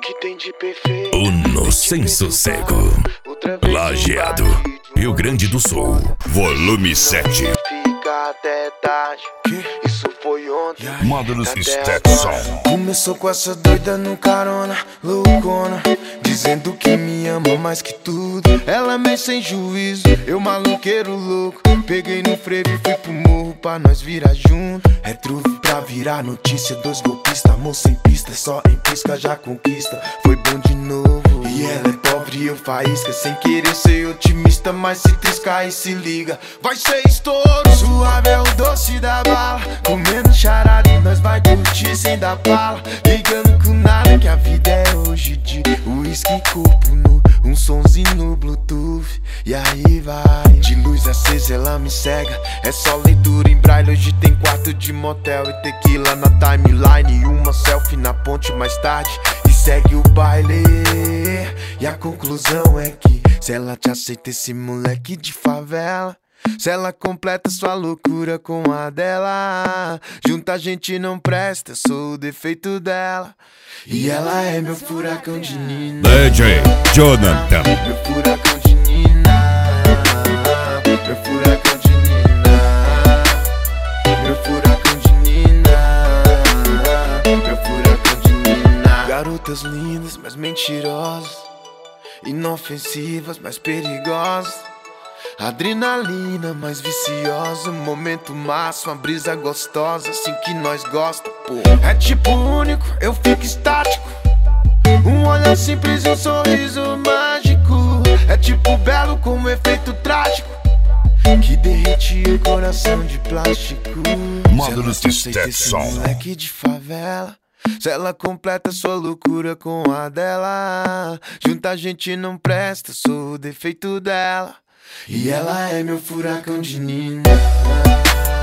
que tem de perfeito? Uno sem sossego. Lajeado, Rio Grande do Sul. Volume 7. Fica até tarde. Isso foi ontem. Módulos até Stetson. agora. Começou com essa doida no carona, loucona, dizendo que me ama mais que tudo. Ela meio sem juízo, eu maluqueiro louco. Peguei no frevo e fui pro morro pra nós virar junto. É truque pra virar notícia, dois golpistas, moça sem pista, só em pisca já conquista. Foi bom de novo. E ela é pobre e eu faísca, sem querer ser otimista, mas se triscar e se liga, vai ser estouro. Suave é o doce da bala, comendo charada e nós vai curtir sem dar bala. Ligando com nada que a vida é hoje de uísque corpo nu, um sonzinho no bluetooth. E aí vai, de luz acesa ela me cega. É só leitura em braille, hoje tem quarto de motel e tequila na timeline, e uma selfie na ponte mais tarde e segue o baile. E a conclusão é que se ela te aceita, esse moleque de favela, se ela completa sua loucura com a dela, junta a gente não presta, eu sou o defeito dela. E ela é meu furacão de Nina, DJ Jonathan. meu furacão de Nina, meu furacão de Nina, meu furacão de Nina, meu furacão de Nina. Garotas lindas, mas mentirosas, inofensivas, mas perigosas. Adrenalina mais viciosa, momento massa, uma brisa gostosa, assim que nós gosta, pô. É tipo único, eu fico estático, um olhar simples e um sorriso mágico. É tipo belo com um efeito trágico, que derrete o coração de plástico. Módulos Se ela aceita esse Stetson. moleque de favela, se ela completa sua loucura com a dela, junta a gente não presta, sou o defeito dela. E ela é meu furacão de Nina,